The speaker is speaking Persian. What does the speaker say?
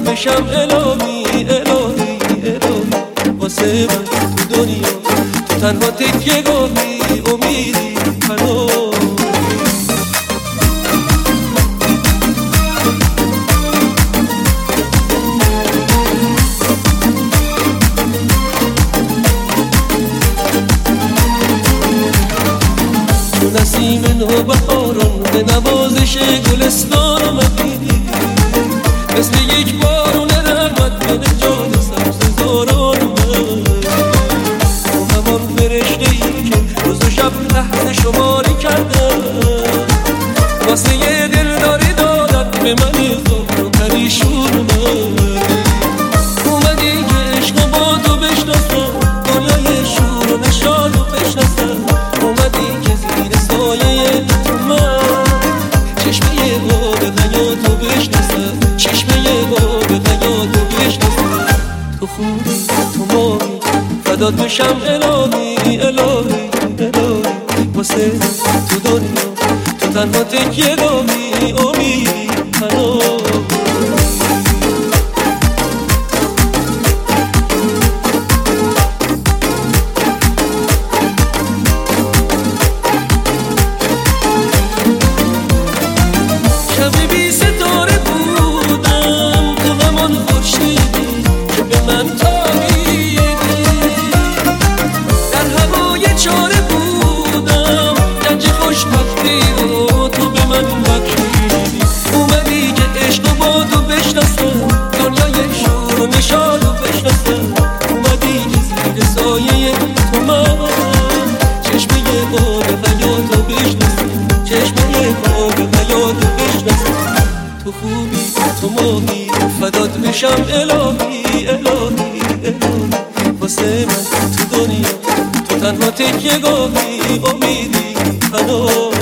فدات بشم الهی الهی الهی واسه من تو دنیا تو تنها تکیه گاهی امیدی پناهی نسیم نوبهاران به نوازش گلستان آمدی مثل یک بارون رحمت به نجات سبززاران من تو همان فرشته ای که روز و شب لحظه شماری کردم واسه یه دلداری دادت به من زهر و پریشون من اومدی که عشق با تو بشناسم دنیای شور و نشاد و بشناسم اومدی که زیر سایه تو من چشمه آب حیاتو بشناسم چشمه آب حیاتو بشناسم تو خوبی تو ماهی فدات بشم الهی الهی الهی واسه تو دنیا تو تنها تکیه گاهی امیدی پناهی تو خوبی تو ماهی فدات بشم الهی الهی الهی واسه من تو دنیا تو تنها تکیه گاهی امیدی پناهی